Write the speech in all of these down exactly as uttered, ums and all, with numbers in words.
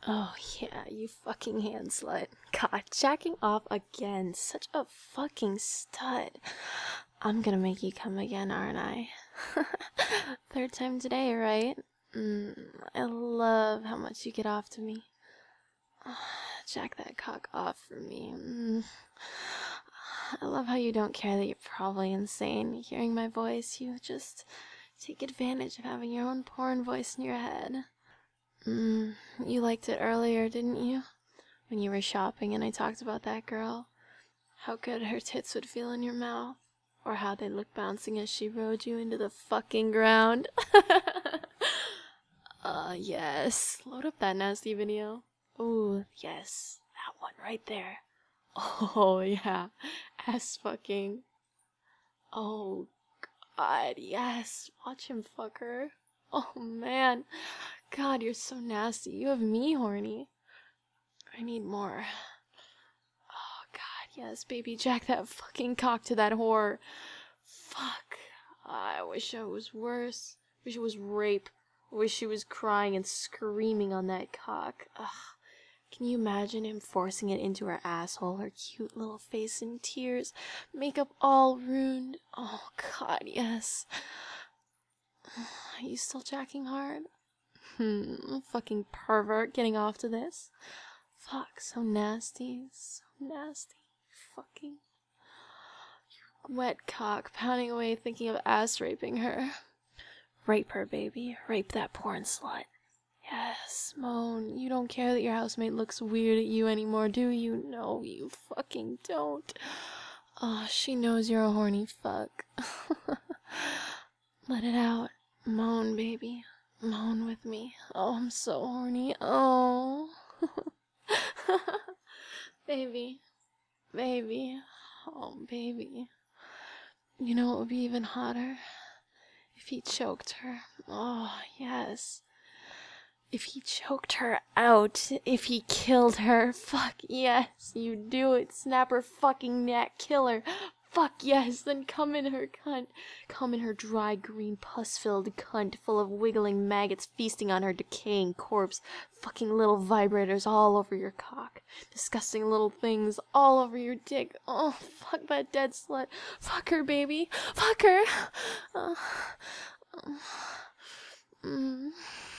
Oh, yeah, you fucking hand slut. God, jacking off again. Such a fucking stud. I'm gonna make you come again, aren't I? Third time today, right? Mm, I love how much you get off to me. Jack that cock off for me. Mm. I love how you don't care that you're probably insane. Hearing my voice, you just take advantage of having your own porn voice in your head. Mm, you liked it earlier, didn't you? When you were shopping and I talked about that girl. How good her tits would feel in your mouth. Or how they'd look bouncing as she rode you into the fucking ground. uh, yes. Load up that nasty video. Ooh, yes. That one right there. Oh, yeah. Ass fucking. Oh, God, yes. Watch him fuck her. Oh, man. God, you're so nasty. You have me horny. I need more. Oh, God, yes, baby. Jack that fucking cock to that whore. Fuck. I wish I was worse. Wish it was rape. Wish she was crying and screaming on that cock. Ugh. Can you imagine him forcing it into her asshole, her cute little face in tears, makeup all ruined? Oh, God, yes. Are you still jacking hard? Hmm, fucking pervert getting off to this. Fuck, so nasty, so nasty. Fucking wet cock pounding away thinking of ass raping her. Rape her, baby. Rape that porn slut. Yes, moan. You don't care that your housemate looks weird at you anymore, do you? No, you fucking don't. Oh, she knows you're a horny fuck. Let it out. Moan, baby. Moan with me. Oh, I'm so horny. Oh. Baby. Baby. Oh, baby. You know what would be even hotter? If he choked her. Oh, yes. If he choked her out. If he killed her. Fuck yes, you do it. Snap her fucking neck. Kill her. Fuck yes, then come in her cunt. Come in her dry, green, pus-filled cunt full of wiggling maggots feasting on her decaying corpse. Fucking little vibrators all over your cock. Disgusting little things all over your dick. Oh, fuck that dead slut. Fuck her, baby. Fuck her. Uh, mm.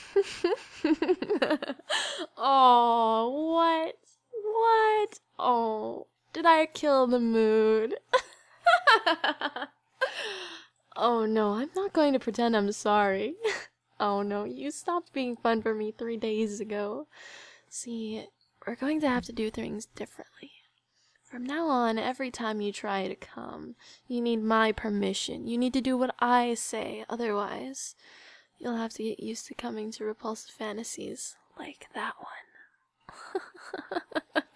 Oh, what? What? Oh, did I kill the mood? Oh no, I'm not going to pretend I'm sorry. Oh no, you stopped being fun for me three days ago. See, we're going to have to do things differently. From now on, every time you try to come, you need my permission. You need to do what I say, otherwise, you'll have to get used to coming to repulsive fantasies like that one.